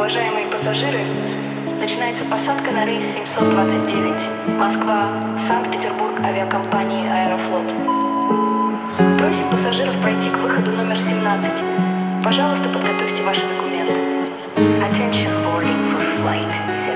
Уважаемые пассажиры, начинается посадка на рейс 729 Москва, Санкт-Петербург авиакомпании «Аэрофлот». Просим пассажиров пройти к выходу номер 17. Пожалуйста, подготовьте ваши документы. Attention boarding for flight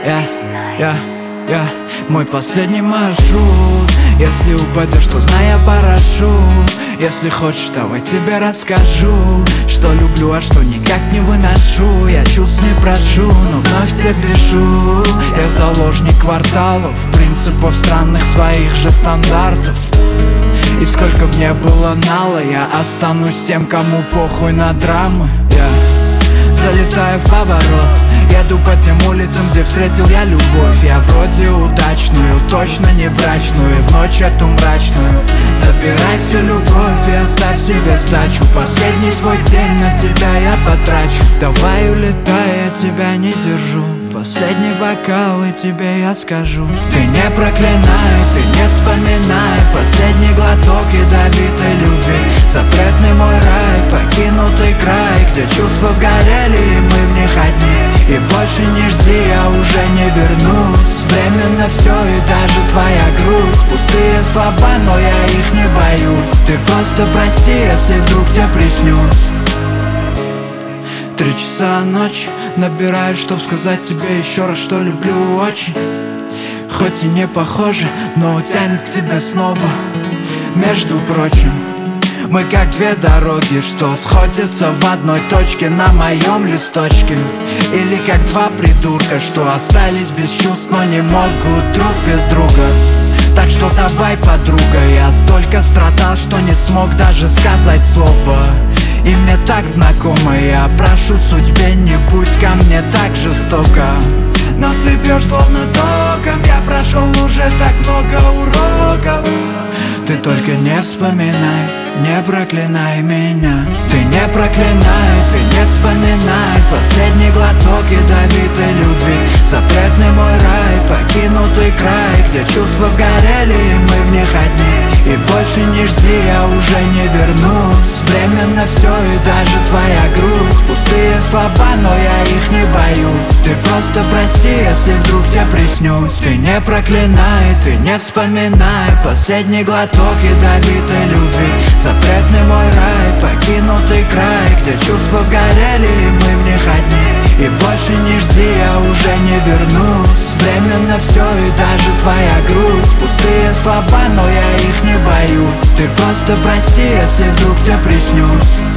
789. Мой последний маршрут. Если упадешь, то знай, я парашют. Если хочешь, давай тебе расскажу, что люблю, а что никак не выношу. Я чувств не прошу, но вновь тебе пишу. Я заложник кварталов, принципов странных своих же стандартов. И сколько б мне было нало, я останусь тем, кому похуй на драмы. Я залетаю в поворот, еду по тем улицам, где встретил я любовь. Я вроде удачную, точно не брачную, в ночь эту мрачную. Забирай всю любовь и оставь себе сдачу. Последний свой день на тебя я потрачу. Давай улетай, я тебя не держу. Последний бокал и тебе я скажу: ты не проклинай, ты не вспоминай последний глоток ядовитой любви. Запретный мой рай, покинутый край, где чувства сгорели и мы в них одни. И больше не жди, я уже не вернусь. Временно все и даже твоя грусть. Пустые слова, но я их не боюсь. Ты просто прости, если вдруг тебе приснюсь. 3 часа ночи набираю, чтоб сказать тебе еще раз, что люблю очень. Хоть и не похоже, но тянет к тебе снова. Между прочим, мы как две дороги, что сходятся в одной точке на моем листочке. Или как два придурка, что остались без чувств, но не могут друг без друга. Так что давай, подруга, я столько страдал, что не смог даже сказать слово. И мне так знакомо, я прошу судьбе, не будь ко мне так жестоко. Но ты бьешь словно током, я прошел уже так много уроков. Ты только не вспоминай, не проклинай меня. Ты не проклинай, ты не вспоминай последний глоток ядовитой любви. Запретный мой рай, покинутый край, где чувства сгорели и мы в них одни. И больше не жди, я уже не вернусь. Временно все и даже твоя грусть. Пустые слова, но я их не боюсь. Ты просто прости, если вдруг тебе приснюсь. Ты не проклинай, ты не вспоминай последний глоток ядовитой любви. Запретный мой рай, покинутый край, где чувства сгорели и мы в них одни. И больше не жди, я уже не вернусь. Временно все и даже твоя грусть. Пустые слова, но я их не боюсь. Ты просто прости, если вдруг тебе приснюсь.